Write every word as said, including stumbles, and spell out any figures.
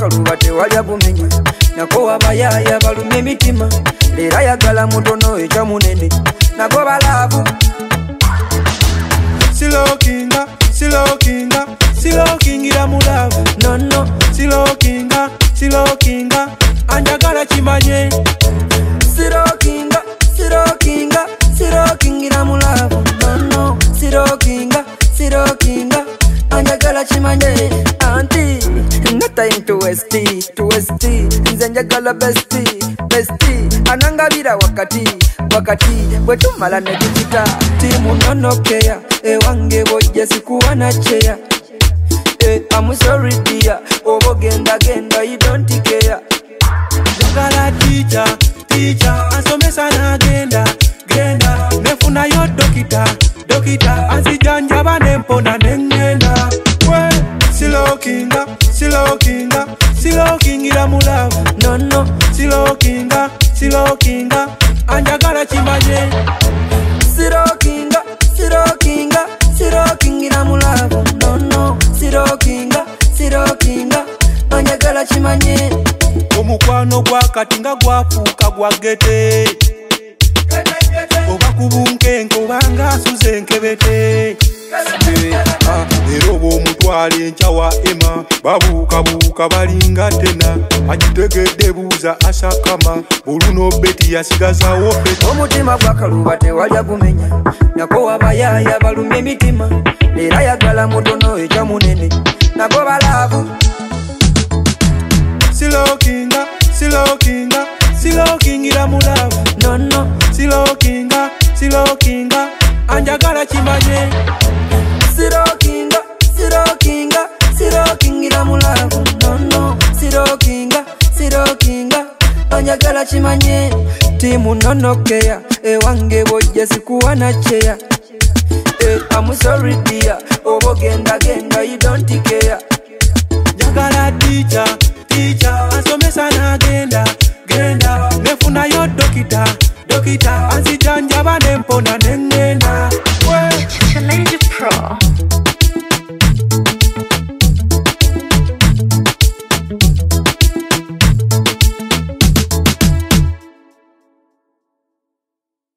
bwakaluba tewalya bumenya nako abayaya balumya emitima era yagala mutono ekya munene nako balaavu silokinga silokinga silokingira mulavu no no silokinga silokinga anjagala kimanye sirokinga sirokinga sirokingira mulavu no no sirokinga sirokinga anjagala kimanye anti no time to waste to waste nze njagala besti besti anangabira wakati wakati bwetumala ne tukita timu nonokea ewange bojja sikuwa na cheya eh, I'm sorry dear obogenda genda you don't care njagala teacher teacher ansomesa na genda genda nefuna yo dokita dokita ansijanjaba nempona nengenda we silokinga silokinga silokingira mulavu no no silokinga silokinga anjagala kimanye sirokinga sirokinga sirokingira mulavu no no sirokinga sirokinga anjagala kimanye omukwano gwakatinga gwafuuka gwagete oba kubunkenke obanga asuze enkebete era oba omutwala enkyawa ema babuukabuuka balinga tena agitegedde buuza asakama buluno beti yasigazawo beti omutima gwakaluba tewalya gumenya nako abayaya balumya emitima era yagala mutono ekya munene nako balaavu silokinga silokinga silokingira mulavu no no silokinga silokinga anjagala kimanye sirokinga sirokinga sirokingira mulavu no no sirokinga sirokinga anjagala kimanye timu nonokea ewange bojja sikuwa na cheya eh, I'm sorry dear obogenda genda you don't care njagala teacher teacher ansomesa na genda genda nefuna yo dokita dokita ansijanjaba nempona nengenda we Challenge Pro.